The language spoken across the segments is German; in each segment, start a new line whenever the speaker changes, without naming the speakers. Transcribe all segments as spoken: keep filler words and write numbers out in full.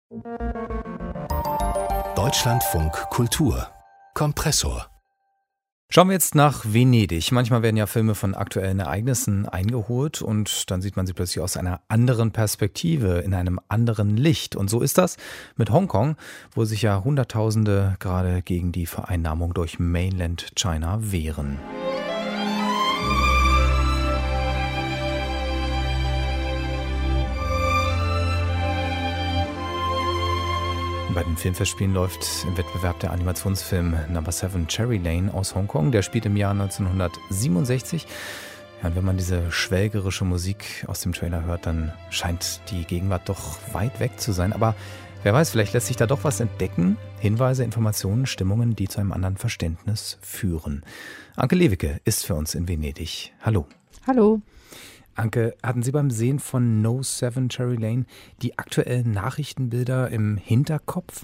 Deutschlandfunk Kultur Kompressor.
Schauen wir jetzt nach Venedig. Manchmal werden ja Filme von aktuellen Ereignissen eingeholt und dann sieht man sie plötzlich aus einer anderen Perspektive, in einem anderen Licht. Und so ist das mit Hongkong, wo sich ja Hunderttausende gerade gegen die Vereinnahmung durch Mainland China wehren. Bei den Filmfestspielen läuft im Wettbewerb der Animationsfilm Number Seven Cherry Lane aus Hongkong. Der spielt im Jahr neunzehnhundertsiebenundsechzig. Ja, und wenn man diese schwelgerische Musik aus dem Trailer hört, dann scheint die Gegenwart doch weit weg zu sein. Aber wer weiß, vielleicht lässt sich da doch was entdecken. Hinweise, Informationen, Stimmungen, die zu einem anderen Verständnis führen. Anke Lewicke ist für uns in Venedig. Hallo.
Hallo.
Anke, hatten Sie beim Sehen von No Seven Cherry Lane die aktuellen Nachrichtenbilder im Hinterkopf?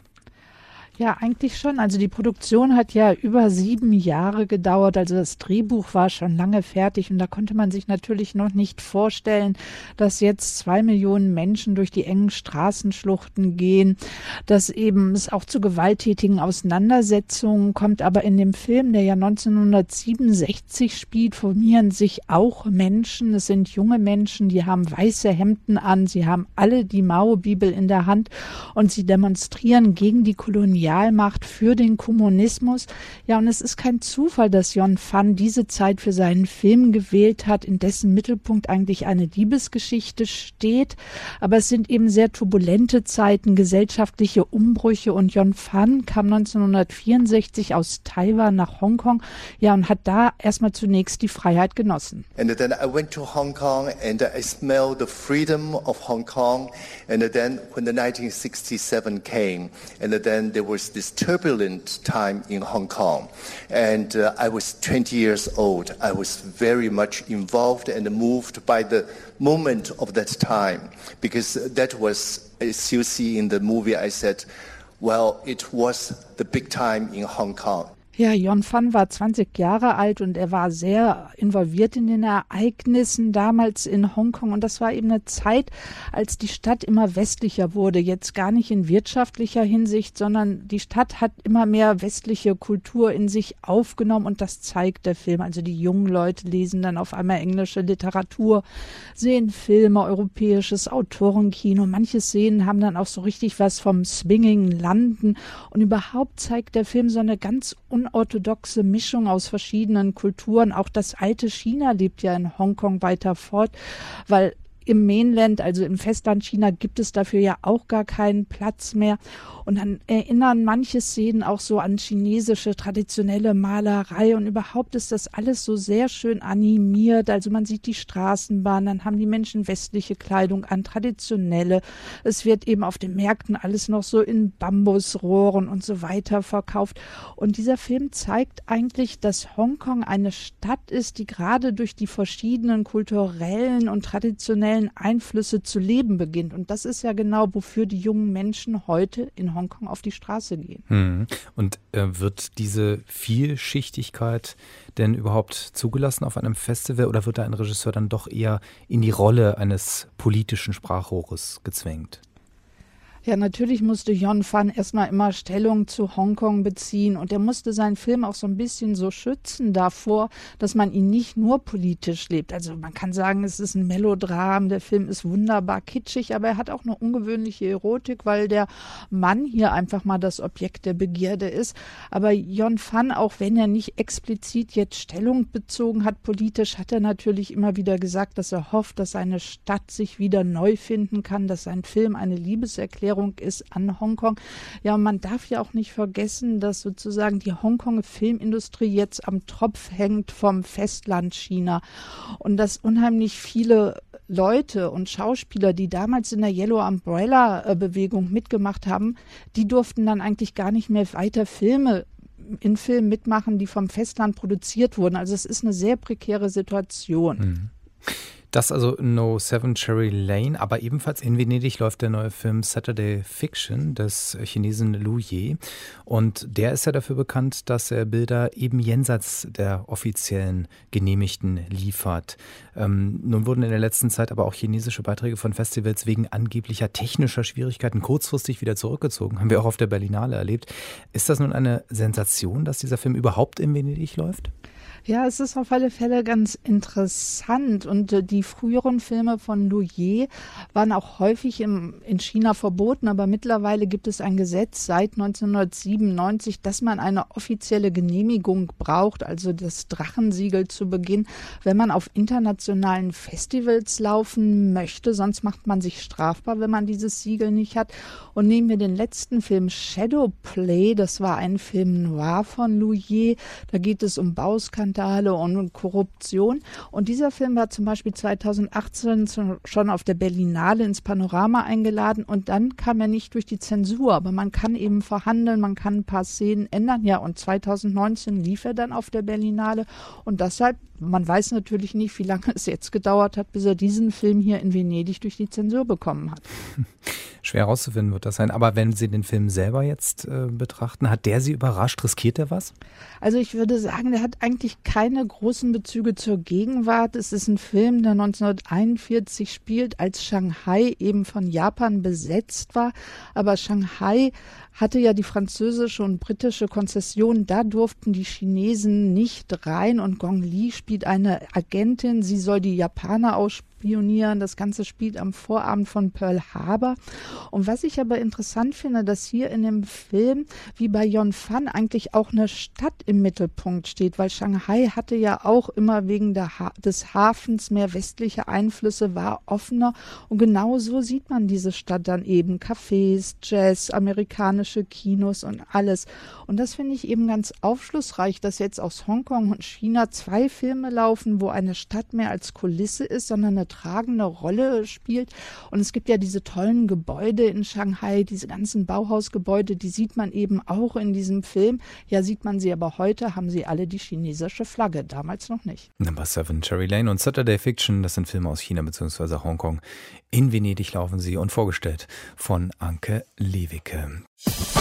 Ja, eigentlich schon. Also die Produktion hat ja über sieben Jahre gedauert. Also das Drehbuch war schon lange fertig und da konnte man sich natürlich noch nicht vorstellen, dass jetzt zwei Millionen Menschen durch die engen Straßenschluchten gehen, dass eben es auch zu gewalttätigen Auseinandersetzungen kommt. Aber in dem Film, der ja neunzehnhundertsiebenundsechzig spielt, formieren sich auch Menschen. Es sind junge Menschen, die haben weiße Hemden an, sie haben alle die Mao-Bibel in der Hand und sie demonstrieren gegen die Kolonialmacht, für den Kommunismus. Ja, und es ist kein Zufall, dass Jon Phan diese Zeit für seinen Film gewählt hat, in dessen Mittelpunkt eigentlich eine Liebesgeschichte steht. Aber es sind eben sehr turbulente Zeiten, gesellschaftliche Umbrüche und Jon Phan kam neunzehnhundertvierundsechzig aus Taiwan nach Hongkong, ja, und hat da erstmal zunächst die Freiheit genossen.
And then I went to Hong Kong and I smelled the freedom of Hong Kong. And then when the nineteen sixty-seven came, and then there was this turbulent time in Hong Kong. And uh, I was twenty years old. I was very much involved and moved by the moment of that time, because that was, as you see in the movie, I said, well, it was the big time in Hong Kong.
Ja, Jon Phan war zwanzig Jahre alt und er war sehr involviert in den Ereignissen damals in Hongkong. Und das war eben eine Zeit, als die Stadt immer westlicher wurde. Jetzt gar nicht in wirtschaftlicher Hinsicht, sondern die Stadt hat immer mehr westliche Kultur in sich aufgenommen und das zeigt der Film. Also die jungen Leute lesen dann auf einmal englische Literatur, sehen Filme, europäisches Autorenkino. Manche Szenen haben dann auch so richtig was vom Swinging London. Und überhaupt zeigt der Film so eine ganz unorthodoxe Mischung aus verschiedenen Kulturen. Auch das alte China lebt ja in Hongkong weiter fort, weil im Mainland, also im Festland China, gibt es dafür ja auch gar keinen Platz mehr. Und dann erinnern manche Szenen auch so an chinesische traditionelle Malerei und überhaupt ist das alles so sehr schön animiert. Also man sieht die Straßenbahn, dann haben die Menschen westliche Kleidung an, traditionelle. Es wird eben auf den Märkten alles noch so in Bambusrohren und so weiter verkauft. Und dieser Film zeigt eigentlich, dass Hongkong eine Stadt ist, die gerade durch die verschiedenen kulturellen und traditionellen Einflüsse zu leben beginnt. Und das ist ja genau, wofür die jungen Menschen heute in Hongkong auf die Straße gehen.
Hm. Und äh, wird diese Vielschichtigkeit denn überhaupt zugelassen auf einem Festival oder wird da ein Regisseur dann doch eher in die Rolle eines politischen Sprachrohres gezwängt?
Ja, natürlich musste Jon Phan erstmal immer Stellung zu Hongkong beziehen und er musste seinen Film auch so ein bisschen so schützen davor, dass man ihn nicht nur politisch lebt. Also man kann sagen, es ist ein Melodram, der Film ist wunderbar kitschig, aber er hat auch eine ungewöhnliche Erotik, weil der Mann hier einfach mal das Objekt der Begierde ist. Aber Jon Phan, auch wenn er nicht explizit jetzt Stellung bezogen hat politisch, hat er natürlich immer wieder gesagt, dass er hofft, dass seine Stadt sich wieder neu finden kann, dass sein Film eine Liebeserklärung ist an Hongkong. Ja, und man darf ja auch nicht vergessen, dass sozusagen die Hongkonger Filmindustrie jetzt am Tropf hängt vom Festland China und dass unheimlich viele Leute und Schauspieler, die damals in der Yellow Umbrella Bewegung mitgemacht haben, die durften dann eigentlich gar nicht mehr weiter Filme in Filmen mitmachen, die vom Festland produziert wurden. Also es ist eine sehr prekäre Situation.
Mhm. Das also No seven Cherry Lane, aber ebenfalls in Venedig läuft der neue Film Saturday Fiction des Chinesen Lu Ye. Und der ist ja dafür bekannt, dass er Bilder eben jenseits der offiziellen Genehmigten liefert. Ähm, nun wurden in der letzten Zeit aber auch chinesische Beiträge von Festivals wegen angeblicher technischer Schwierigkeiten kurzfristig wieder zurückgezogen. Haben wir auch auf der Berlinale erlebt. Ist das nun eine Sensation, dass dieser Film überhaupt in Venedig läuft?
Ja, es ist auf alle Fälle ganz interessant und äh, die früheren Filme von Lu Ye waren auch häufig im, in China verboten, aber mittlerweile gibt es ein Gesetz seit neunzehnhundertsiebenundneunzig, dass man eine offizielle Genehmigung braucht, also das Drachensiegel zu Beginn, wenn man auf internationalen Festivals laufen möchte, sonst macht man sich strafbar, wenn man dieses Siegel nicht hat. Und nehmen wir den letzten Film Shadowplay, das war ein Film noir von Lu Ye, da geht es um Bauskandale und Korruption. Und dieser Film war zum Beispiel zweitausendachtzehn schon auf der Berlinale ins Panorama eingeladen und dann kam er nicht durch die Zensur. Aber man kann eben verhandeln, man kann ein paar Szenen ändern. Ja, und zweitausendneunzehn lief er dann auf der Berlinale und deshalb, man weiß natürlich nicht, wie lange es jetzt gedauert hat, bis er diesen Film hier in Venedig durch die Zensur bekommen hat.
Schwer herauszufinden wird das sein. Aber wenn Sie den Film selber jetzt äh, betrachten, hat der Sie überrascht? Riskiert er was?
Also ich würde sagen, der hat eigentlich keine großen Bezüge zur Gegenwart. Es ist ein Film, der neunzehnhunderteinundvierzig spielt, als Shanghai eben von Japan besetzt war. Aber Shanghai hatte ja die französische und britische Konzession. Da durften die Chinesen nicht rein. Und Gong Li spielt eine Agentin. Sie soll die Japaner ausspionieren. Das Ganze spielt am Vorabend von Pearl Harbor. Und was ich aber interessant finde, dass hier in dem Film, wie bei Yonfan, eigentlich auch eine Stadt im Mittelpunkt steht, weil Shanghai hatte ja auch immer wegen der ha- des Hafens mehr westliche Einflüsse, war offener. Und genau so sieht man diese Stadt dann eben. Cafés, Jazz, amerikanische Kinos und alles. Und das finde ich eben ganz aufschlussreich, dass jetzt aus Hongkong und China zwei Filme laufen, wo eine Stadt mehr als Kulisse ist, sondern eine tragende Rolle spielt. Und es gibt ja diese tollen Gebäude in Shanghai, diese ganzen Bauhausgebäude, die sieht man eben auch in diesem Film. Ja, sieht man sie aber heute, haben sie alle die chinesische Flagge, damals noch nicht.
Number seven Cherry Lane und Saturday Fiction, das sind Filme aus China bzw. Hongkong. In Venedig laufen sie und vorgestellt von Anke Lewicke.